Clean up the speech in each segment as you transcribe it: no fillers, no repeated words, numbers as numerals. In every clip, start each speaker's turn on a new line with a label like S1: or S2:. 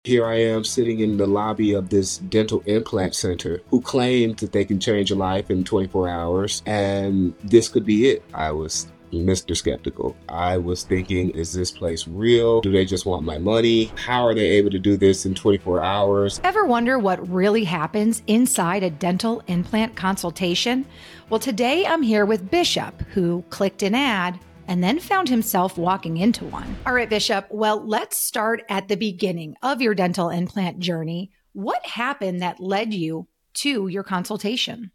S1: Here I am sitting in the lobby of this dental implant center who claimed that they can change your life in 24 hours, and this could be it. I was Mr. Skeptical. I was thinking, is this place real? Do they just want my money? How are they able to do this in 24 hours?
S2: Ever wonder what really happens inside a dental implant consultation? Well, today I'm here with Bishop, who clicked an ad and then found himself walking into one. All right, Bishop, well, let's start at the beginning of your dental implant journey. What happened that led you to your consultation?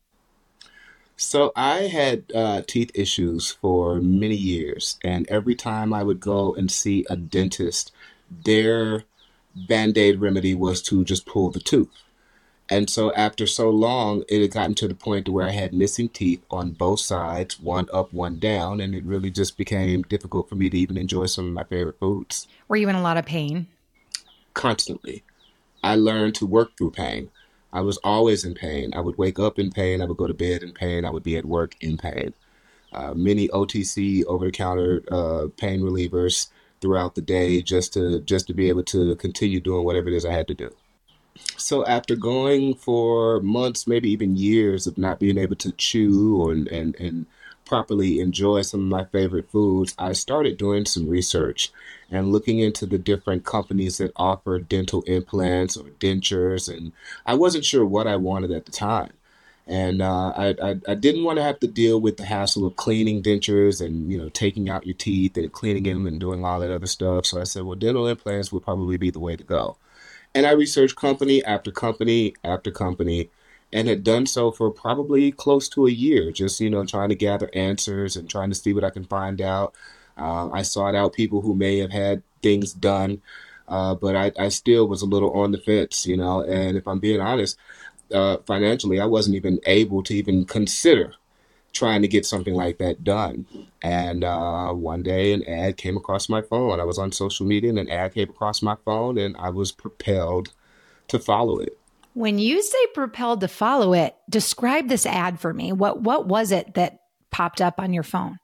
S1: So I had teeth issues for many years, and every time I would go and see a dentist, their band-aid remedy was to just pull the tooth. And so after so long, it had gotten to the point to where I had missing teeth on both sides, one up, one down, and it really just became difficult for me to even enjoy some of my favorite foods.
S2: Were you in a lot of pain?
S1: Constantly. I learned to work through pain. I was always in pain. I would wake up in pain. I would go to bed in pain. I would be at work in pain. Many OTC over-the-counter pain relievers throughout the day just to be able to continue doing whatever it is I had to do. So after going for months, maybe even years of not being able to chew and properly enjoy some of my favorite foods, I started doing some research and looking into the different companies that offer dental implants or dentures, and I wasn't sure what I wanted at the time. And I didn't want to have to deal with the hassle of cleaning dentures and, taking out your teeth and cleaning them and doing all that other stuff. So I said, well, dental implants would probably be the way to go. And I researched company after company after company and had done so for probably close to a year, just, trying to gather answers and trying to see what I can find out. I sought out people who may have had things done, but I still was a little on the fence, and if I'm being honest, financially, I wasn't even able to even consider trying to get something like that done. And one day an ad came across my phone. I was on social media and an ad came across my phone and I was propelled to follow it.
S2: When you say propelled to follow it, describe this ad for me. What was it that popped up on your phone?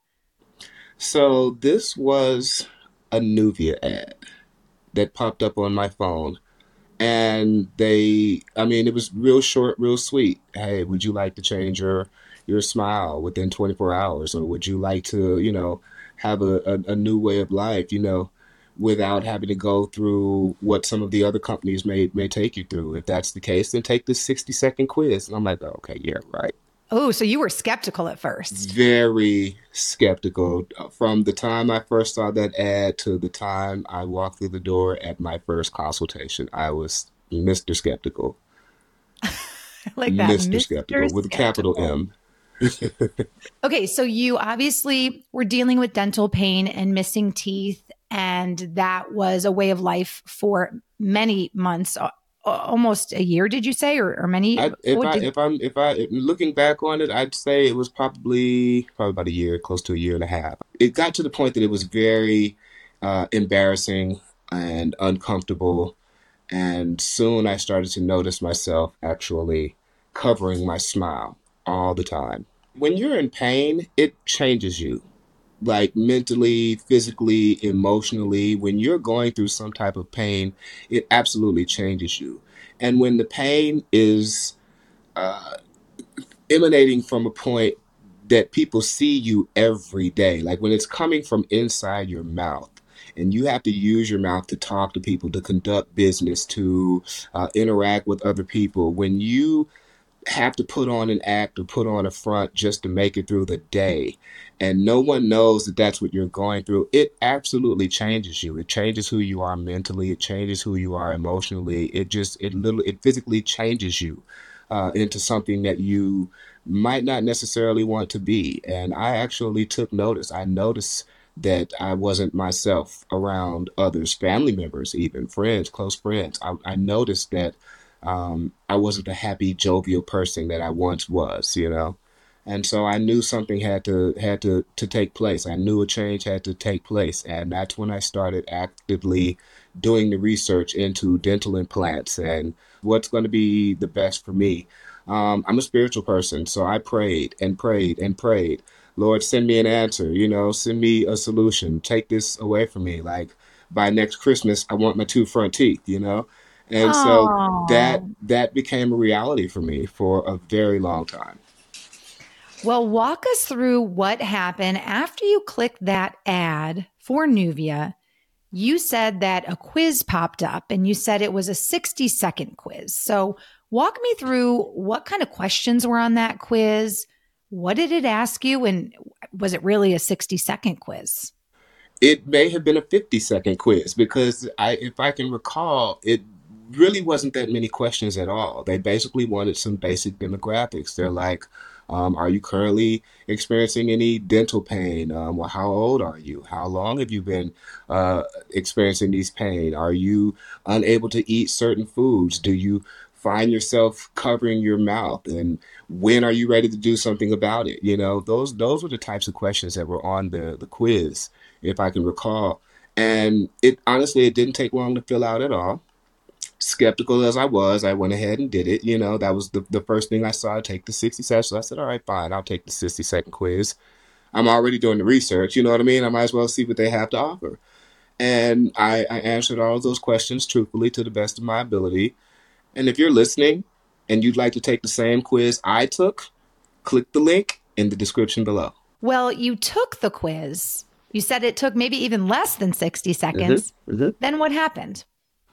S1: So this was a Nuvia ad that popped up on my phone. And it was real short, real sweet. Hey, would you like to change your smile within 24 hours? Or would you like to, have a new way of life, without having to go through what some of the other companies may take you through? If that's the case, then take this 60-second quiz. And I'm like, oh, okay, yeah, right.
S2: Oh, so you were skeptical at first.
S1: Very skeptical. From the time I first saw that ad to the time I walked through the door at my first consultation, I was Mr. Skeptical.
S2: Like that,
S1: Mr.
S2: Mr.
S1: Skeptical with a capital
S2: Skeptical.
S1: M.
S2: Okay, so you obviously were dealing with dental pain and missing teeth, and that was a way of life for many months, almost a year, did you say, or many?
S1: I if
S2: What
S1: I
S2: did?
S1: if I'm if I looking back on it, I'd say it was probably about a year, close to a year and a half. It got to the point that it was very embarrassing and uncomfortable, and soon I started to notice myself actually covering my smile all the time. When you're in pain, it changes you, like mentally, physically, emotionally. When you're going through some type of pain, it absolutely changes you. And when the pain is emanating from a point that people see you every day, like when it's coming from inside your mouth, and you have to use your mouth to talk to people, to conduct business, to interact with other people. When you have to put on an act or put on a front just to make it through the day, and no one knows that that's what you're going through, it absolutely changes you. It changes who you are mentally. It changes who you are emotionally. It physically changes you into something that you might not necessarily want to be. And I actually took notice. I noticed that I wasn't myself around others, family members, even friends, close friends. I noticed that I wasn't the happy, jovial person that I once was. And so I knew something had to take place. I knew a change had to take place, and that's when I started actively doing the research into dental implants and what's going to be the best for me. I'm a spiritual person, so I prayed and prayed and prayed. Lord, send me an answer. Send me a solution. Take this away from me. Like by next Christmas, I want my two front teeth. And so that
S2: Oh.
S1: that became a reality for me for a very long time.
S2: Well, walk us through what happened after you clicked that ad for Nuvia. You said that a quiz popped up and you said it was a 60-second quiz. So, walk me through what kind of questions were on that quiz. What did it ask you? And was it really a 60-second quiz?
S1: It may have been a 50-second quiz because if I can recall, it really wasn't that many questions at all. They basically wanted some basic demographics. They're like, are you currently experiencing any dental pain? Well, how old are you? How long have you been experiencing these pain? Are you unable to eat certain foods? Do you find yourself covering your mouth? And when are you ready to do something about it? Those were the types of questions that were on the quiz, if I can recall. And it honestly, it didn't take long to fill out at all. Skeptical as I was, I went ahead and did it. That was the first thing I saw. Take the 60 seconds. So I said, all right, fine, I'll take the 60-second quiz. I'm already doing the research. You know what I mean? I might as well see what they have to offer. And I answered all of those questions truthfully to the best of my ability. And if you're listening and you'd like to take the same quiz I took, click the link in the description below.
S2: Well, you took the quiz. You said it took maybe even less than 60
S1: Mm-hmm,
S2: seconds.
S1: mm-hmm.
S2: Then what happened?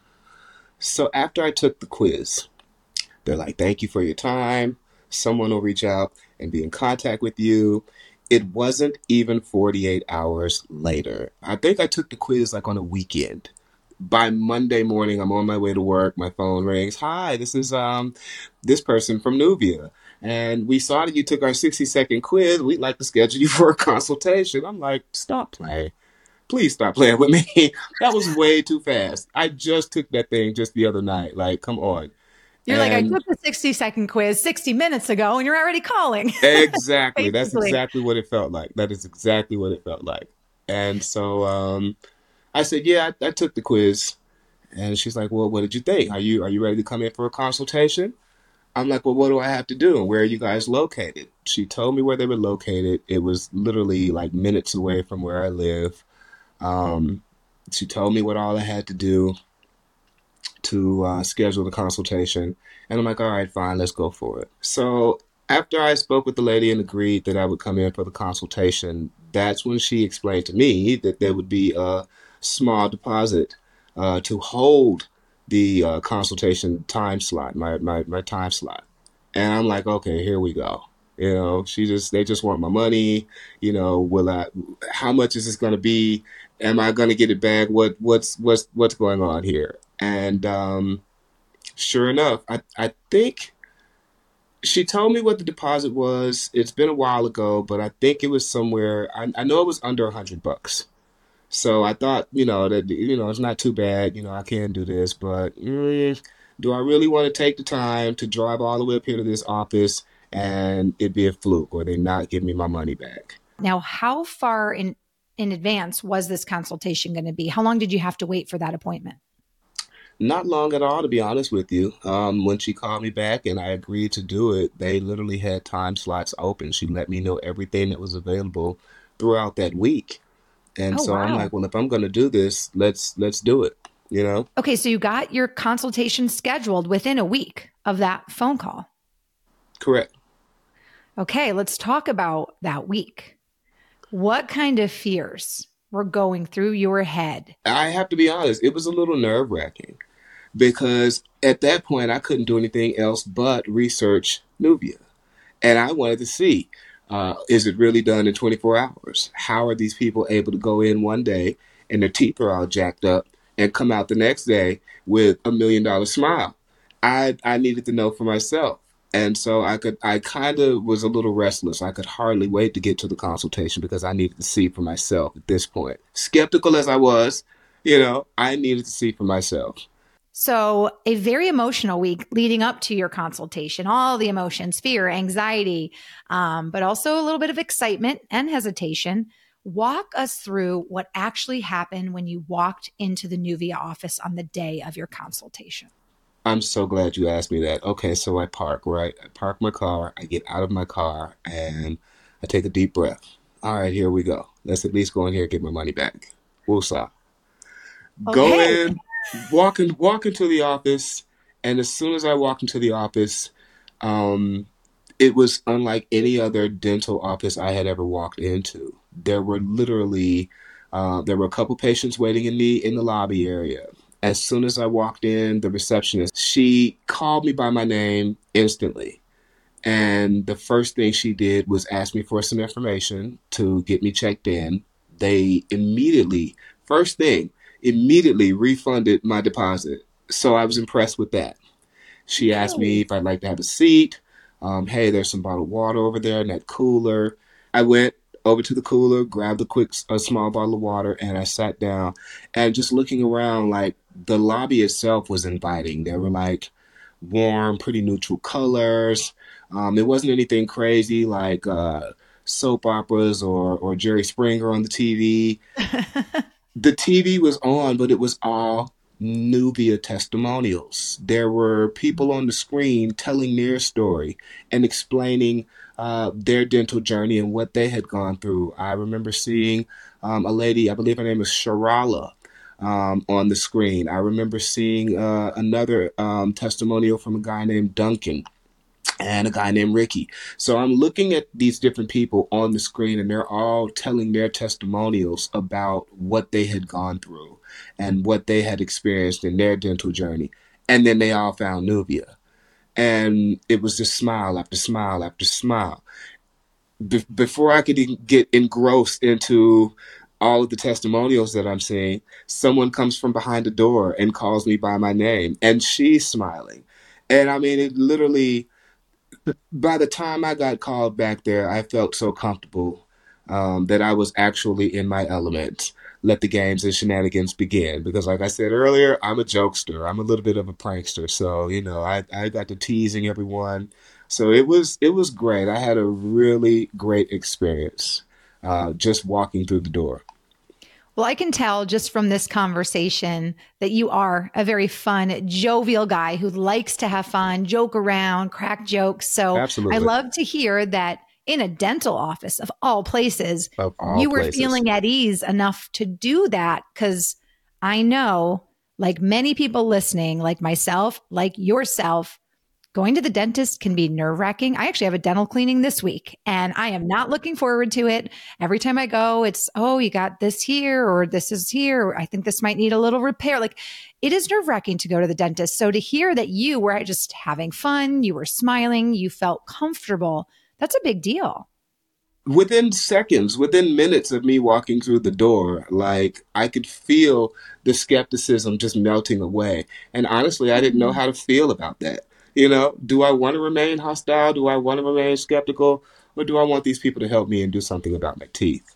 S1: So after I took the quiz, they're like, thank you for your time. Someone will reach out and be in contact with you. It wasn't even 48 hours later. I think I took the quiz like on a weekend. By Monday morning, I'm on my way to work. My phone rings. Hi, this is this person from Nubia. And we saw that you took our 60-second quiz. We'd like to schedule you for a consultation. I'm like, stop playing. Please stop playing with me. That was way too fast. I just took that thing just the other night. Like, come on.
S2: You're like, I
S1: And
S2: took the 60-second quiz 60 minutes ago and you're already calling.
S1: exactly. That's
S2: Basically.
S1: exactly what it felt like. That is exactly what it felt like. And so I said, yeah, I took the quiz. And she's like, well, what did you think? Are you ready to come in for a consultation? I'm like, well, what do I have to do? And where are you guys located? She told me where they were located. It was literally like minutes away from where I live. Um, she told me what all I had to do to schedule the consultation. And I'm like, all right, fine, let's go for it. So after I spoke with the lady and agreed that I would come in for the consultation, that's when she explained to me that there would be a small deposit to hold the consultation time slot, my time slot. And I'm like, okay, here we go. They just want my money. How much is this going to be? Am I going to get it back? What's going on here? And sure enough, I think she told me what the deposit was. It's been a while ago, but I think it was somewhere. I know it was under $100. So I thought, that it's not too bad. I can do this, but do I really want to take the time to drive all the way up here to this office and it be a fluke or they not give me my money back?
S2: Now, how far in advance was this consultation going to be? How long did you have to wait for that appointment?
S1: Not long at all, to be honest with you. When she called me back and I agreed to do it, they literally had time slots open. She let me know everything that was available throughout that week. And
S2: Oh,
S1: so I'm
S2: wow.
S1: like, well, if I'm going to do this, let's do it, you know?
S2: Okay, so you got your consultation scheduled within a week of that phone call.
S1: Correct.
S2: Okay, let's talk about that week. What kind of fears were going through your head?
S1: I have to be honest, it was a little nerve-wracking because at that point I couldn't do anything else but research Nubia. And I wanted to see, is it really done in 24 hours? How are these people able to go in one day and their teeth are all jacked up and come out the next day with $1 million smile? I needed to know for myself. And so I kind of was a little restless. I could hardly wait to get to the consultation because I needed to see for myself at this point. Skeptical as I was, I needed to see for myself.
S2: So, a very emotional week leading up to your consultation, all the emotions, fear, anxiety, but also a little bit of excitement and hesitation. Walk us through what actually happened when you walked into the Nuvia office on the day of your consultation.
S1: I'm so glad you asked me that. Okay, so I park, right? I park my car, I get out of my car, and I take a deep breath. All right, here we go. Let's at least go in here and get my money back. Woosah. Go
S2: Okay.
S1: in. walking to the office, and as soon as I walked into the office, um, it was unlike any other dental office I had ever walked into. There were a couple patients waiting in the lobby area. As soon as I walked in, the receptionist, she called me by my name instantly. And the first thing she did was ask me for some information to get me checked in. They immediately, first thing, immediately refunded my deposit. So I was impressed with that. She asked me
S2: Really?
S1: if I'd like to have a seat. Hey, there's some bottled water over there in that cooler. I went over to the cooler, grabbed a small bottle of water, and I sat down. And just looking around, like the lobby itself was inviting. There were like warm, pretty neutral colors. It wasn't anything crazy like soap operas or Jerry Springer on the TV. The TV was on, but it was all Nubia testimonials. There were people on the screen telling their story and explaining their dental journey and what they had gone through. I remember seeing a lady, I believe her name is Sharala, on the screen. I remember seeing another testimonial from a guy named Duncan and a guy named Ricky. So I'm looking at these different people on the screen, and they're all telling their testimonials about what they had gone through and what they had experienced in their dental journey. And then they all found Nubia. And it was just smile after smile after smile. Before I could even get engrossed into all of the testimonials that I'm seeing, someone comes from behind the door and calls me by my name, and she's smiling. And I mean, it literally, by the time I got called back there, I felt so comfortable that I was actually in my element. Let the games and shenanigans begin. Because, like I said earlier, I'm a jokester. I'm a little bit of a prankster. So, I got to teasing everyone. So it was great. I had a really great experience just walking through the door.
S2: Well, I can tell just from this conversation that you are a very fun, jovial guy who likes to have fun, joke around, crack jokes. So I
S1: Absolutely.
S2: love to hear that in a dental office of all places,
S1: Of all
S2: you were
S1: places.
S2: feeling at ease enough to do that. Because I know, like many people listening, like myself, like yourself, going to the dentist can be nerve wracking. I actually have a dental cleaning this week and I am not looking forward to it. Every time I go, it's, oh, you got this here or this is here. Or I think this might need a little repair. Like it is nerve wracking to go to the dentist. So to hear that you were just having fun, you were smiling, you felt comfortable, that's a big deal.
S1: Within seconds, within minutes of me walking through the door, like I could feel the skepticism just melting away. And honestly, I didn't know
S2: Mhm.
S1: how to feel about that. Do I want to remain hostile? Do I want to remain skeptical? Or do I want these people to help me and do something about my teeth?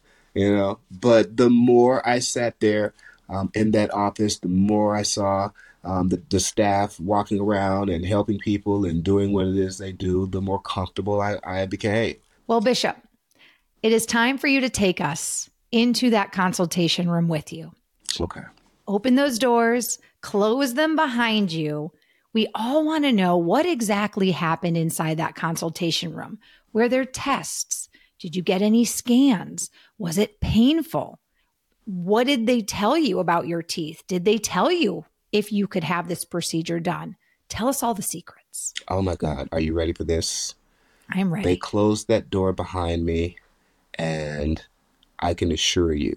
S1: But the more I sat there in that office, the more I saw the staff walking around and helping people and doing what it is they do, the more comfortable I became.
S2: Well, Bishop, it is time for you to take us into that consultation room with you.
S1: Okay.
S2: Open those doors, close them behind you. We all want to know what exactly happened inside that consultation room. Were there tests? Did you get any scans? Was it painful? What did they tell you about your teeth? Did they tell you if you could have this procedure done? Tell us all the secrets.
S1: Oh my God, are you ready for this?
S2: I am
S1: They
S2: ready.
S1: closed that door behind me, and I can assure you,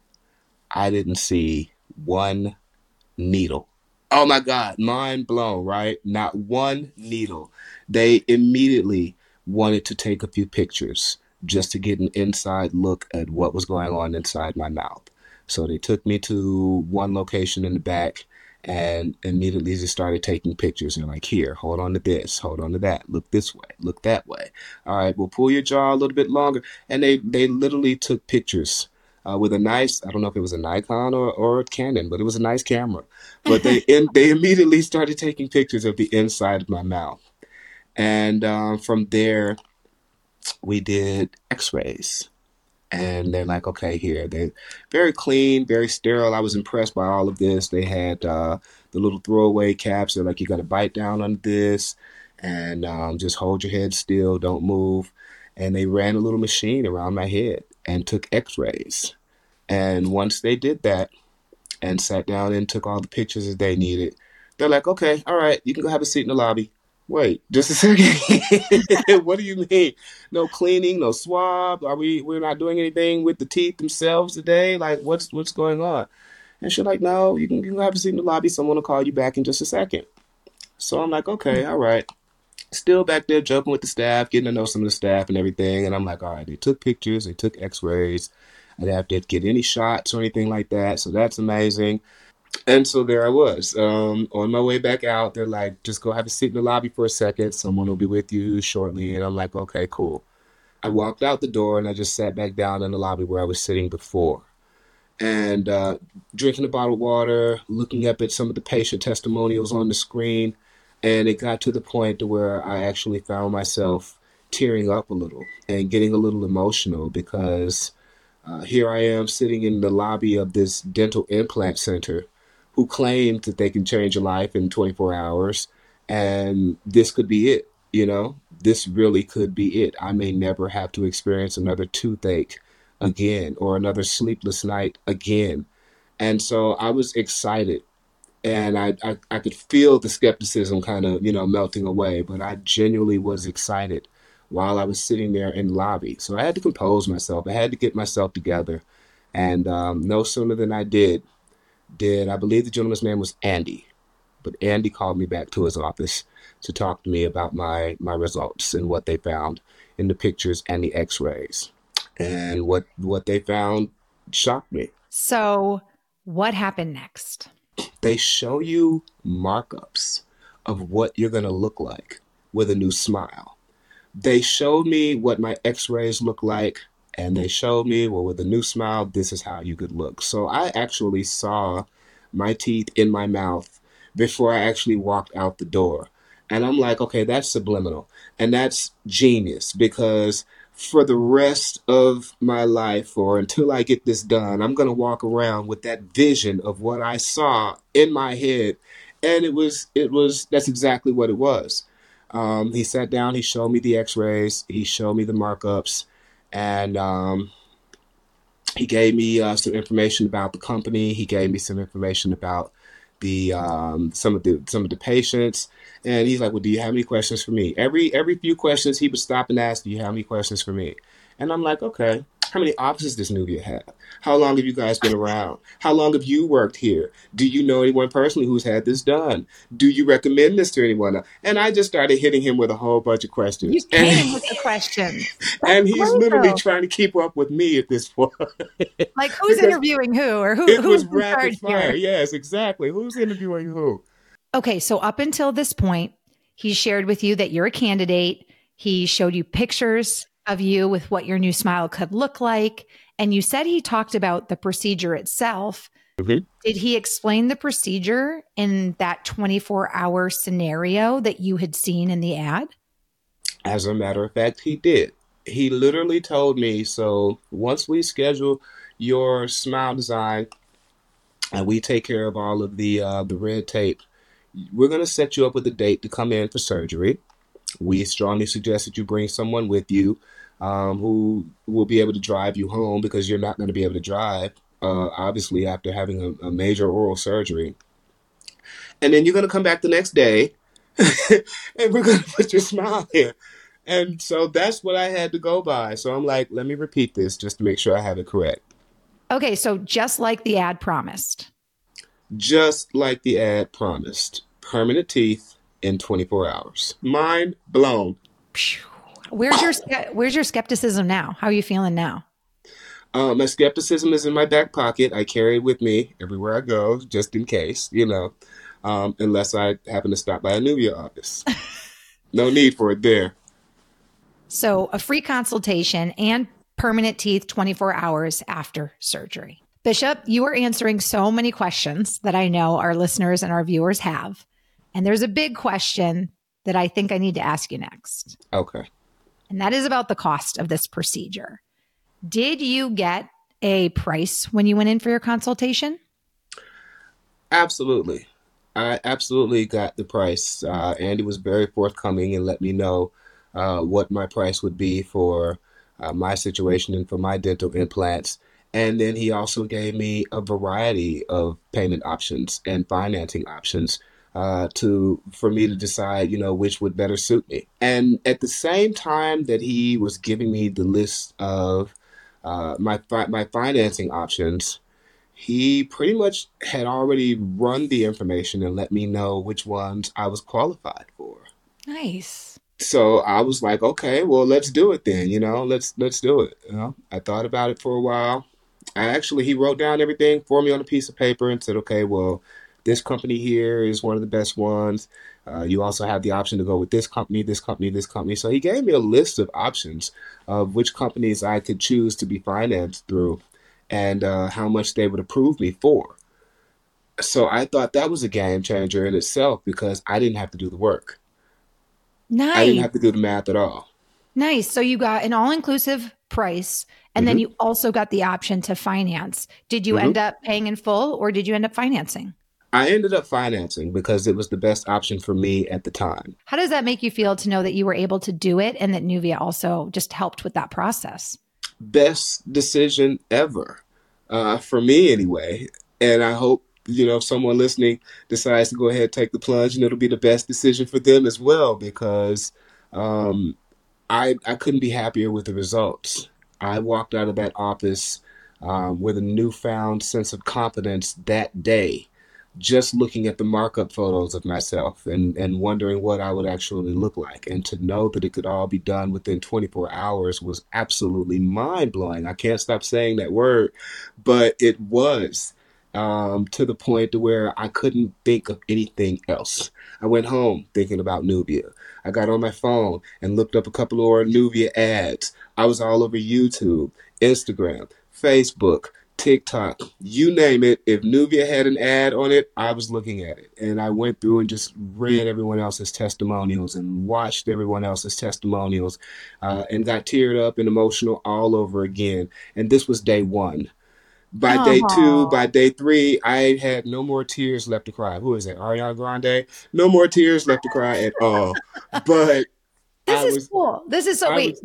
S1: I didn't see one needle. Oh my God, mind blown, right? Not one needle. They immediately wanted to take a few pictures just to get an inside look at what was going on inside my mouth. So they took me to one location in the back and immediately just started taking pictures. And like, here, hold on to this, hold on to that, look this way, look that way. All right, we'll pull your jaw a little bit longer. And they literally took pictures with a nice, I don't know if it was a Nikon or a Canon, but it was a nice camera. But they immediately started taking pictures of the inside of my mouth, and from there we did X-rays. And they're like, okay, here they're very clean, very sterile. I was impressed by all of this. They had the little throwaway caps. They're like, you got to bite down on this, and just hold your head still, don't move. And they ran a little machine around my head and took X-rays. And once they did that, and sat down and took all the pictures that they needed. They're like, okay, all right, you can go have a seat in the lobby. Wait, just a second. What do you mean? No cleaning, no swab? We're not doing anything with the teeth themselves today? Like what's going on? And she's like, no, you can have a seat in the lobby. Someone will call you back in just a second. So I'm like, okay, all right. Still back there joking with the staff, getting to know some of the staff and everything. And I'm like, all right, they took pictures, they took x-rays. I didn't have to get any shots or anything like that. So that's amazing. And so there I was, on my way back out. They're like, just go have a seat in the lobby for a second. Someone will be with you shortly. And I'm like, okay, cool. I walked out the door and I just sat back down in the lobby where I was sitting before and drinking a bottle of water, looking up at some of the patient testimonials on the screen. And it got to the point to where I actually found myself tearing up a little and getting a little emotional because here I am sitting in the lobby of this dental implant center who claims that they can change your life in 24 hours. And this could be it. This really could be it. I may never have to experience another toothache again or another sleepless night again. And so I was excited and I could feel the skepticism kind of, melting away, but I genuinely was excited while I was sitting there in the lobby. So I had to compose myself. I had to get myself together. And no sooner than I did I believe the gentleman's name was Andy, but Andy called me back to his office to talk to me about my results and what they found in the pictures and the x-rays. And what they found shocked me.
S2: So, what happened next?
S1: They show you markups of what you're going to look like with a new smile. They showed me what my x-rays look like, and they showed me, well, with a new smile, this is how you could look. So I actually saw my teeth in my mouth before I actually walked out the door. And I'm like, okay, that's subliminal. And that's genius because for the rest of my life or until I get this done, I'm going to walk around with that vision of what I saw in my head. And that's exactly what it was. He sat down, he showed me the x-rays, he showed me the markups, and he gave me some information about the company. He gave me some information about the some of the patients, and he's like, "Well, do you have any questions for me?" Every few questions, he would stop and ask, "Do you have any questions for me?" And I'm like, "Okay." How many offices does Nubia have? How long have you guys been around? How long have you worked here? Do you know anyone personally who's had this done? Do you recommend this to anyone? And I just started hitting him with a whole bunch of
S2: You
S1: questions. And
S2: came with the questions. That's
S1: and he's
S2: great,
S1: literally
S2: though.
S1: trying to keep up with me at this point
S2: Like, who's
S1: because
S2: interviewing who, or
S1: it
S2: who's
S1: was
S2: in charge
S1: rapid fire.
S2: here?
S1: Yes, exactly. Who's interviewing who?
S2: Okay, so up until this point, he shared with you that you're a candidate. He showed you pictures of you with what your new smile could look like. And you said he talked about the procedure itself.
S1: Mhm.
S2: Did he explain the procedure in that 24-hour scenario that you had seen in the ad?
S1: As a matter of fact, he did. He literally told me, so once we schedule your smile design and we take care of all of the red tape, we're going to set you up with a date to come in for surgery. We strongly suggest that you bring someone with you who will be able to drive you home because you're not going to be able to drive, obviously, after having a major oral surgery. And then you're going to come back the next day and we're going to put your smile in. And so that's what I had to go by. So I'm like, let me repeat this just to make sure I have it correct.
S2: Okay, so just like the ad promised.
S1: Just like the ad promised, permanent teeth in 24 hours. Mind blown.
S2: Phew. Where's your skepticism now? How are you feeling now?
S1: My skepticism is in my back pocket. I carry it with me everywhere I go, just in case, unless I happen to stop by a Nubia office. No need for it there.
S2: So, a free consultation and permanent teeth 24 hours after surgery. Bishop, you are answering so many questions that I know our listeners and our viewers have. And there's a big question that I think I need to ask you next.
S1: Okay.
S2: And that is about the cost of this procedure. Did you get a price when you went in for your consultation?
S1: Absolutely. I absolutely got the price. Andy was very forthcoming and let me know what my price would be for my situation and for my dental implants. And then he also gave me a variety of payment options and financing options to for me to decide, which would better suit me. And at the same time that he was giving me the list of my financing options, he pretty much had already run the information and let me know which ones I was qualified for.
S2: Nice.
S1: So I was like, okay, well, let's do it then. Let's do it. I thought about it for a while. He wrote down everything for me on a piece of paper and said, okay, well, this company here is one of the best ones. You also have the option to go with this company, this company, this company. So he gave me a list of options of which companies I could choose to be financed through and how much they would approve me for. So I thought that was a game changer in itself because I didn't have to do the work. I didn't
S2: Nice.
S1: have to do the math at all.
S2: Nice. So you got an all-inclusive price, and then
S1: hmm
S2: you also got the option to finance. Did you
S1: hmm
S2: end up paying in full or did you end up financing?
S1: I ended up financing because it was the best option for me at the time.
S2: How does that make you feel to know that you were able to do it and that Nuvia also just helped with that process?
S1: Best decision ever, for me anyway. And I hope, someone listening decides to go ahead and take the plunge and it'll be the best decision for them as well because um, I couldn't be happier with the results. I walked out of that office with a newfound sense of confidence that day, just looking at the markup photos of myself and wondering what I would actually look like. And to know that it could all be done within 24 hours was absolutely mind blowing. I can't stop saying that word, but it was. To the point to where I couldn't think of anything else. I went home thinking about Nubia. I got on my phone and looked up a couple of Nubia ads. I was all over YouTube, Instagram, Facebook, TikTok, you name it. If Nubia had an ad on it, I was looking at it. And I went through and just read everyone else's testimonials and watched everyone else's testimonials and got teared up and emotional all over again. And this was day one. By day two, by
S2: Oh,
S1: day three, I had no more tears left to cry. Who is that? Ariana Grande? No more tears left to cry at all. But
S2: this
S1: I
S2: is
S1: was,
S2: cool. This is so,
S1: I
S2: wait,
S1: was,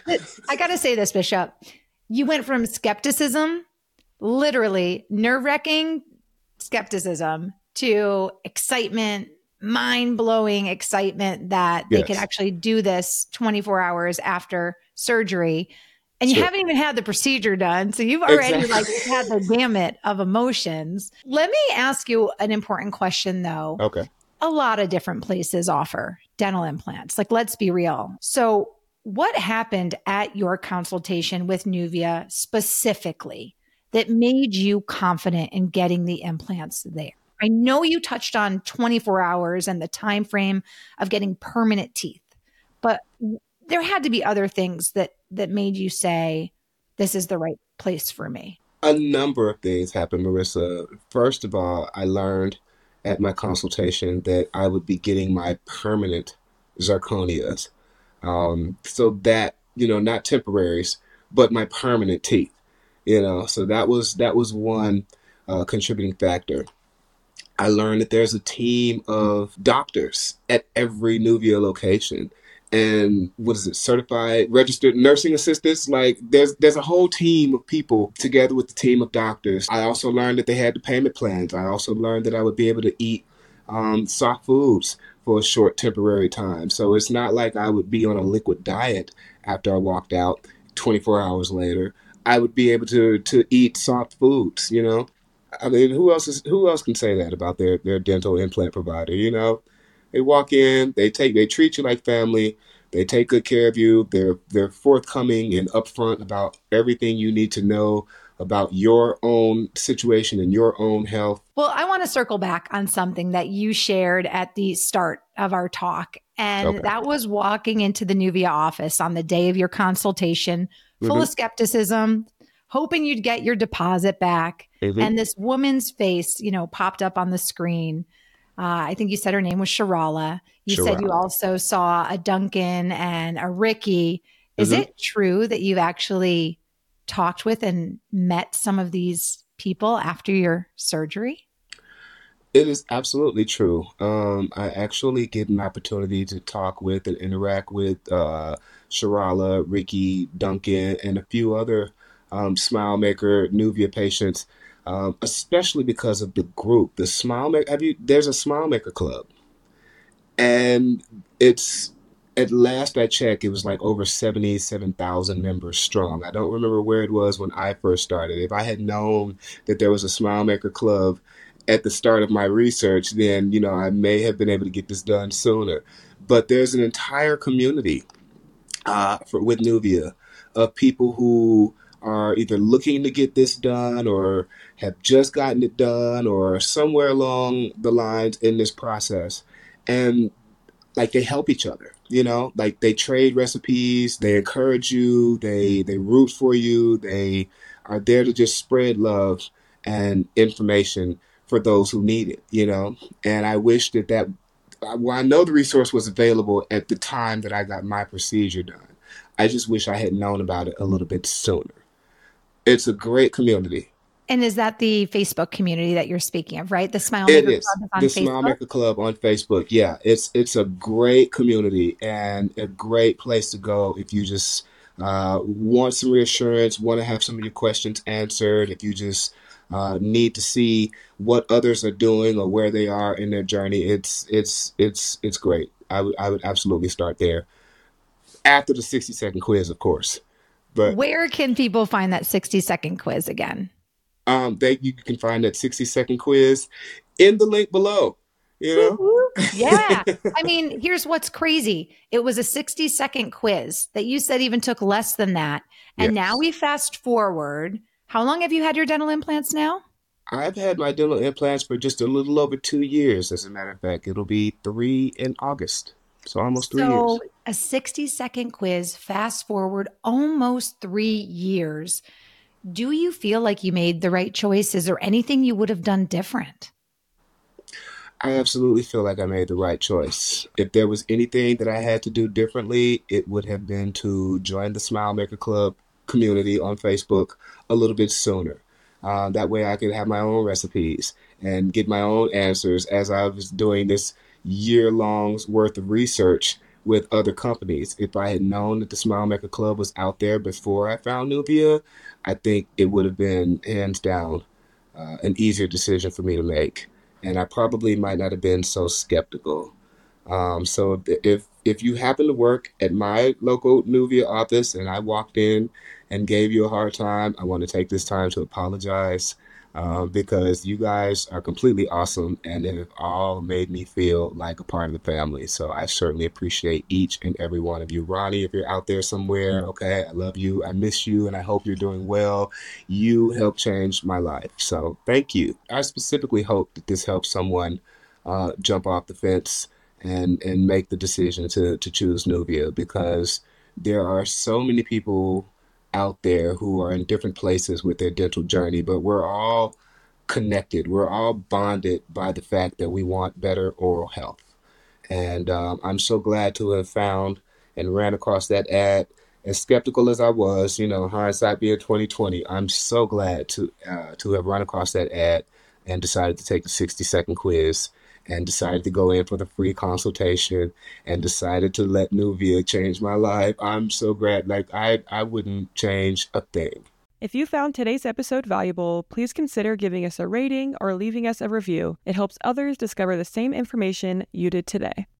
S2: I got to say this, Bishop. You went from skepticism, literally nerve wracking skepticism, to excitement, mind blowing excitement that they could
S1: yes,
S2: actually do this 24 hours after surgery. And you
S1: sure.
S2: haven't even had the procedure done. So you've already
S1: Exactly.
S2: like had the gamut of emotions. Let me ask you an important question though.
S1: Okay.
S2: A lot of different places offer dental implants. Like, let's be real. So, what happened at your consultation with Nuvia specifically that made you confident in getting the implants there? I know you touched on 24 hours and the time frame of getting permanent teeth, but there had to be other things that made you say this is the right place for me.
S1: A number of things happened, Marissa. First of all, I learned at my consultation that I would be getting my permanent zirconias. So that, not temporaries, but my permanent teeth, so that was one contributing factor. I learned that there's a team of doctors at every Nuvia location. And what is it? Certified registered nursing assistants. Like there's a whole team of people together with the team of doctors. I also learned that they had the payment plans. I also learned that I would be able to eat soft foods for a short temporary time. So it's not like I would be on a liquid diet after I walked out 24 hours later. I would be able to eat soft foods. I mean, who else can say that about their dental implant provider? They walk in, they treat you like family, they take good care of you. They're forthcoming and upfront about everything you need to know about your own situation and your own health.
S2: Well, I want to circle back on something that you shared at the start of our talk. And
S1: Okay.
S2: that was walking into the Nuvia office on the day of your consultation, full
S1: Mm-hmm.
S2: of skepticism, hoping you'd get your deposit back.
S1: Mm-hmm.
S2: And this woman's face, popped up on the screen. I think you said her name was Sharala. You said you
S1: Sure.
S2: also saw a Duncan and a Ricky. Is
S1: Mm-hmm.
S2: it true that you've actually talked with and met some of these people after your surgery?
S1: It is absolutely true. I actually get an opportunity to talk with and interact with Sharala, Ricky, Duncan, and a few other Smile Maker, Nuvia patients, especially because of the group. The Smile Maker, there's a Smile Maker Club, and it's at last I checked, it was like over 77,000 members strong. I don't remember where it was when I first started. If I had known that there was a Smile Maker Club at the start of my research, then I may have been able to get this done sooner. But there's an entire community with Nuvia of people who are either looking to get this done or have just gotten it done or somewhere along the lines in this process. And like they help each other, like they trade recipes, they encourage you, they root for you, they are there to just spread love and information for those who need it, and I wish that well, I know the resource was available at the time that I got my procedure done. I just wish I had known about it a little bit sooner. It's a great community.
S2: And is that the Facebook community that you're speaking of, right? The Smile
S1: It
S2: Maker
S1: is
S2: Club is on
S1: the Smile
S2: Facebook.
S1: Maker Club on Facebook. Yeah, it's a great community and a great place to go if you just want some reassurance, want to have some of your questions answered, if you just need to see what others are doing or where they are in their journey. It's great. I would absolutely start there after the 60-second quiz, of course. But
S2: Where can people find that 60-second quiz again?
S1: you can find that 60-second quiz in the link below. You
S2: Woo,
S1: know.
S2: woo. Yeah. I mean, here's what's crazy. It was a 60-second quiz that you said even took less than that. And now
S1: Yes.
S2: we fast forward. How long have you had your dental implants now?
S1: I've had my dental implants for just a little over 2 years, as a matter of fact. It'll be 3 in August. So almost 3 years.
S2: So, a 60-second quiz, fast forward almost 3 years. Do you feel like you made the right choice? Is there anything you would have done different?
S1: I absolutely feel like I made the right choice. If there was anything that I had to do differently, it would have been to join the Smile Maker Club community on Facebook a little bit sooner. That way I could have my own recipes and get my own answers as I was doing this year long worth of research with other companies. If I had known that the Smile Maker Club was out there before I found Nubia, I think it would have been hands down an easier decision for me to make. And I probably might not have been so skeptical. So if you happen to work at my local Nuvia office and I walked in and gave you a hard time, I want to take this time to apologize because you guys are completely awesome and it have all made me feel like a part of the family. So I certainly appreciate each and every one of you. Ronnie, if you're out there somewhere, okay, I love you, I miss you, and I hope you're doing well. You helped change my life. So thank you. I specifically hope that this helps someone jump off the fence and make the decision to choose Nubia because there are so many people out there who are in different places with their dental journey, but we're all connected. We're all bonded by the fact that we want better oral health. And I'm so glad to have found and ran across that ad. As skeptical as I was, hindsight being 2020, I'm so glad to have run across that ad and decided to take the 60-second quiz and decided to go in for the free consultation and decided to let Nuvia change my life. I'm so glad. Like I wouldn't change a thing.
S3: If you found today's episode valuable, please consider giving us a rating or leaving us a review. It helps others discover the same information you did today.